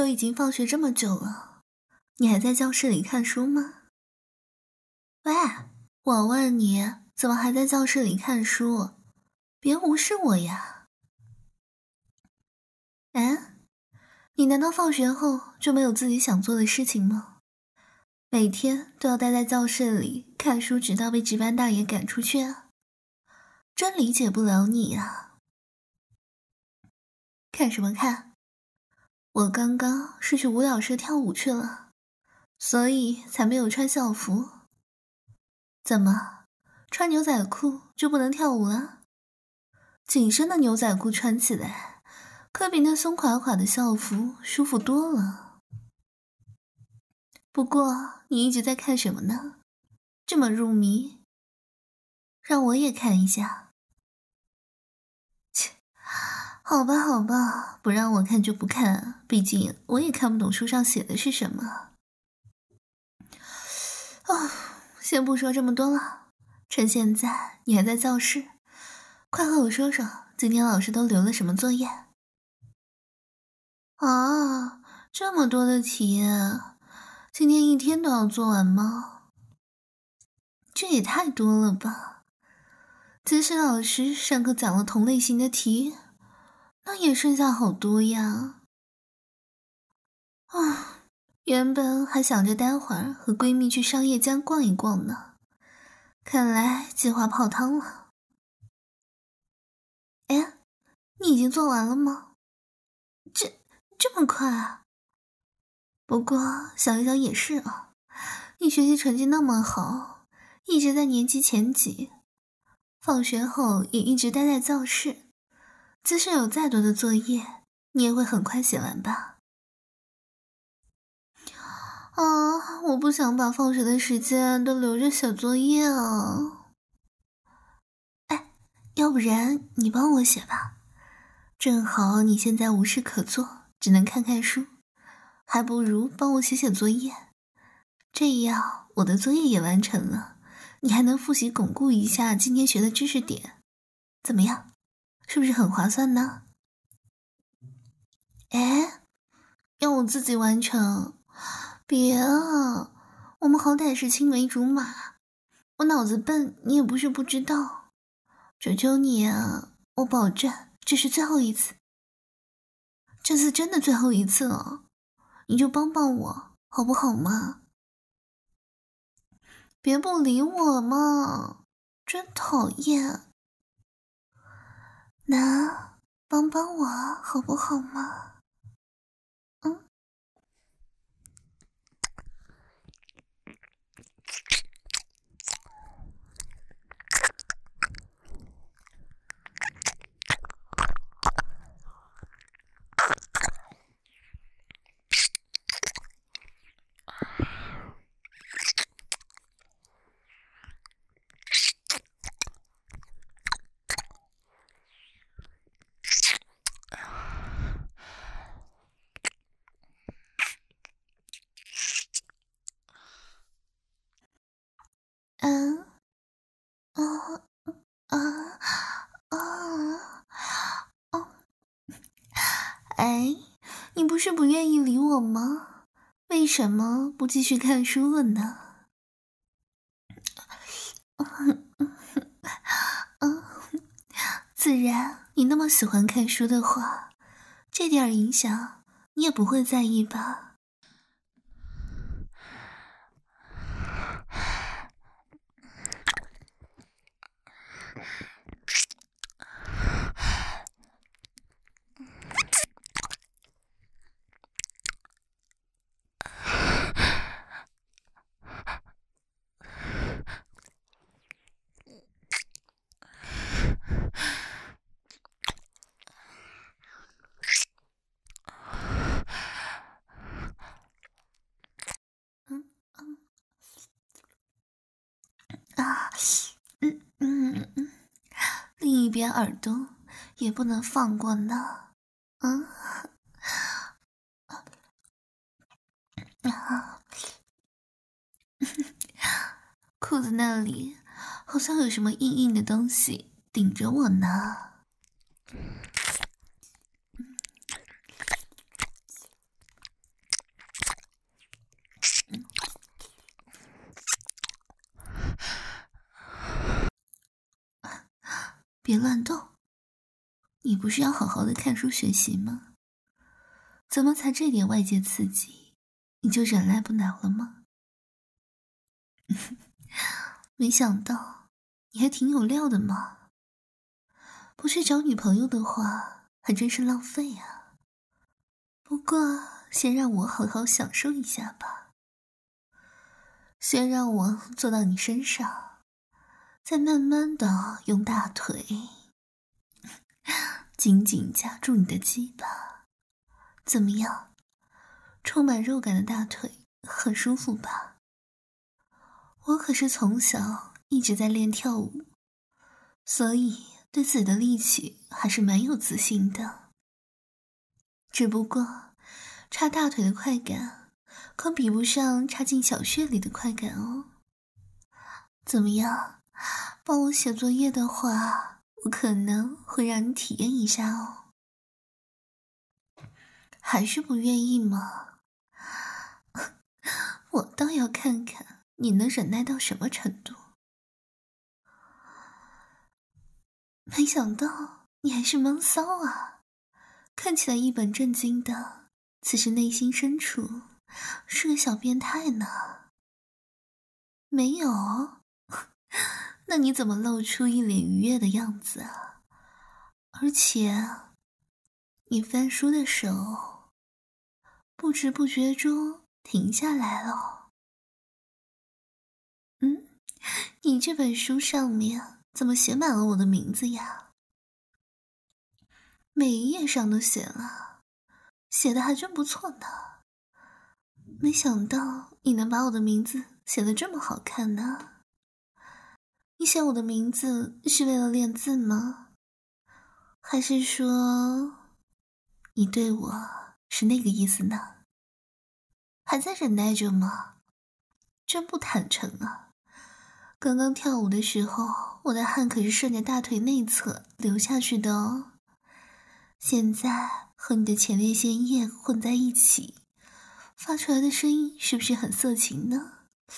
都已经放学这么久了，你还在教室里看书吗？喂，我问你，怎么还在教室里看书？别无视我呀！哎，你难道放学后就没有自己想做的事情吗？每天都要待在教室里看书，直到被值班大爷赶出去啊！真理解不了你呀！看什么看？我刚刚是去舞蹈社跳舞去了，所以才没有穿校服。怎么，穿牛仔裤就不能跳舞了？紧身的牛仔裤穿起来，可比那松垮垮的校服舒服多了。不过，你一直在看什么呢？这么入迷，让我也看一下。切，好吧，好吧，不让我看就不看，毕竟我也看不懂书上写的是什么。先不说这么多了，趁现在你还在教室，快和我说说今天老师都留了什么作业。啊，这么多的题，今天一天都要做完吗？这也太多了吧！即使老师上课讲了同类型的题，那也剩下好多呀。原本还想着待会儿和闺蜜去商业街逛一逛呢，看来计划泡汤了。哎，你已经做完了吗？这么快啊？不过想一想也是啊，你学习成绩那么好，一直在年级前几，放学后也一直待在教室，即使有再多的作业，你也会很快写完吧？我不想把放学的时间都留着写作业啊。哎，要不然你帮我写吧，正好你现在无事可做，只能看看书，还不如帮我写写作业，这样我的作业也完成了，你还能复习巩固一下今天学的知识点，怎么样？是不是很划算呢？哎，要我自己完成？别啊，我们好歹是青梅竹马，我脑子笨，你也不是不知道。求求你啊，我保证这是最后一次，这次真的最后一次了，你就帮帮我，好不好嘛？别不理我嘛，真讨厌。那帮帮我好不好嘛？嗯，啊啊啊啊！哎，你不是不愿意理我吗？为什么不继续看书了呢？自然，你那么喜欢看书的话，这点影响你也不会在意吧？嗯嗯啊，另一边耳朵也不能放过呢。嗯啊，裤子那里好像有什么硬硬的东西顶着我呢。 别乱动。你不是要好好的看书学习吗？怎么才这点外界刺激，你就忍耐不了了吗？没想到你还挺有料的嘛。不去找女朋友的话，还真是浪费啊。不过，先让我好好享受一下吧。先让我坐到你身上，再慢慢的用大腿紧紧夹住你的鸡巴。怎么样？充满肉感的大腿很舒服吧？我可是从小一直在练跳舞，所以对自己的力气还是蛮有自信的。只不过插大腿的快感可比不上插进小穴里的快感哦。怎么样？帮我写作业的话，我可能会让你体验一下哦。还是不愿意吗？我倒要看看你能忍耐到什么程度。没想到你还是闷骚啊，看起来一本正经的，其实内心深处是个小变态呢。没有？那你怎么露出一脸愉悦的样子啊？而且你翻书的手不知不觉中停下来了。你这本书上面怎么写满了我的名字呀？每一页上都写了，写的还真不错呢。没想到你能把我的名字写得这么好看呢。你写我的名字是为了练字吗？还是说你对我是那个意思呢？还在忍耐着吗？真不坦诚啊。刚刚跳舞的时候，我的汗可是顺着大腿内侧流下去的哦。现在和你的前列腺液混在一起，发出来的声音是不是很色情呢？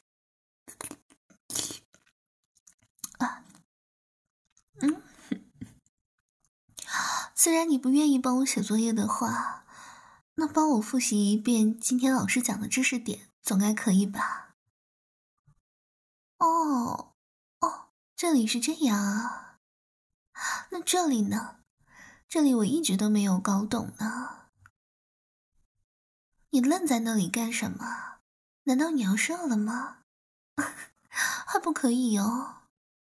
既然你不愿意帮我写作业的话，那帮我复习一遍今天老师讲的知识点，总该可以吧？哦，这里是这样啊。那这里呢？这里我一直都没有搞懂呢。你愣在那里干什么？难道你要射了吗？还不可以哦。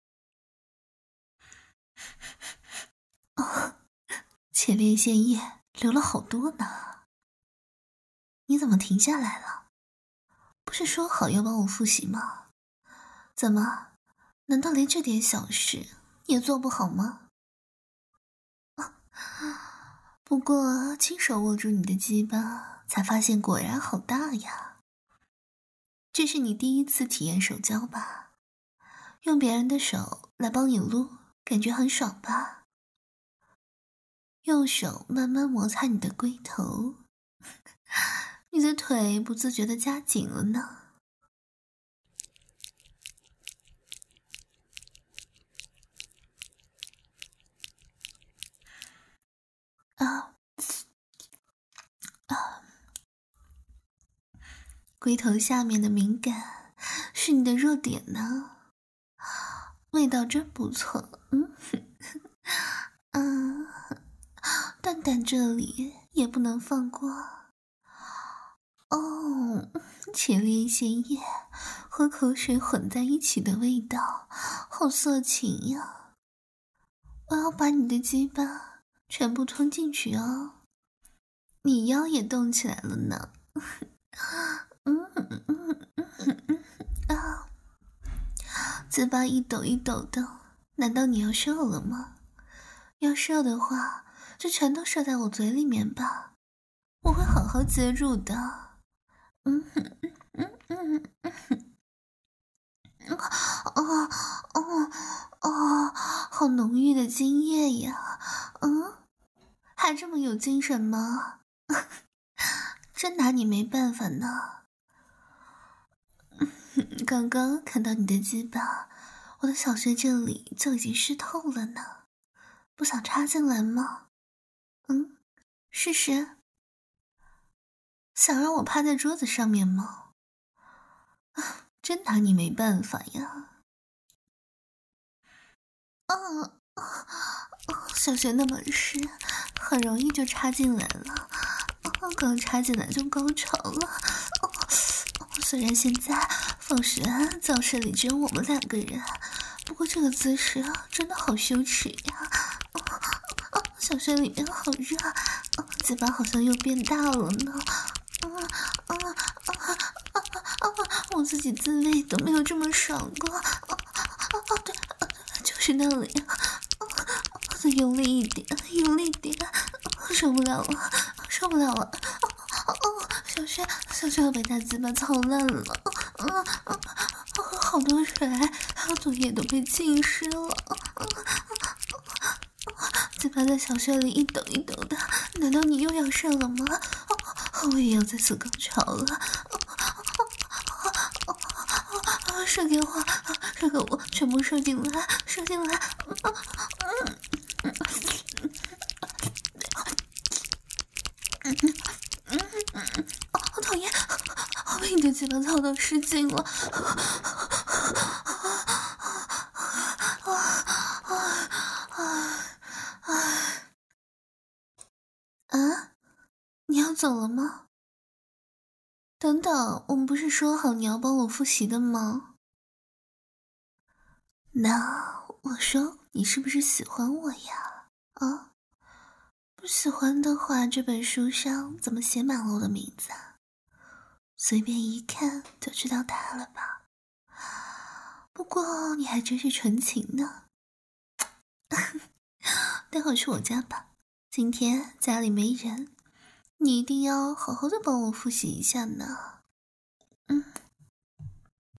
前列腺液流了好多呢。你怎么停下来了？不是说好要帮我复习吗？怎么？难道连这点小事也做不好吗？不过亲手握住你的鸡巴，才发现果然好大呀。这是你第一次体验手交吧？用别人的手来帮你撸，感觉很爽吧？用手慢慢摩擦你的龟头，你的腿不自觉地夹紧了呢。龟头下面的敏感是你的弱点呢，味道真不错。蛋蛋这里也不能放过哦。前列腺液和口水混在一起的味道，好色情呀！我要把你的鸡巴全部吞进去哦。你腰也动起来了呢。嘴巴一抖一抖的，难道你要射了吗？要射的话，就全都射在我嘴里面吧，我会好好接住的。好浓郁的精液呀！还这么有精神吗？真拿你没办法呢。刚刚看到你的鸡巴，我的小穴这里就已经湿透了呢。 不想插进来吗？试试。想让我趴在桌子上面吗？真拿你没办法呀。小穴那么湿，很容易就插进来了。刚插进来就高潮了。虽然现在放学教室里只有我们2个人，不过这个姿势真的好羞耻呀。小穴里面好热，嘴巴好像又变大了呢。我自己自慰都没有这么爽过。对，就是那里。用力一点，用力点，受不了了，受不了了！小穴要被大鸡巴操烂了，好多水，作业都被浸湿了，鸡巴在小穴里一抖一抖的，难道你又要射了吗？我也要再次高潮了，射给我，射给我，全部射进来，射进来！好讨厌！我被你的鸡巴操到失禁了！你要走了吗？等等，我们不是说好你要帮我复习的吗？那我说你是不是喜欢我呀？不喜欢的话，这本书上怎么写满了我的名字啊？随便一看就知道他了吧？不过你还真是纯情呢。待会儿去我家吧，今天家里没人，你一定要好好的帮我复习一下呢。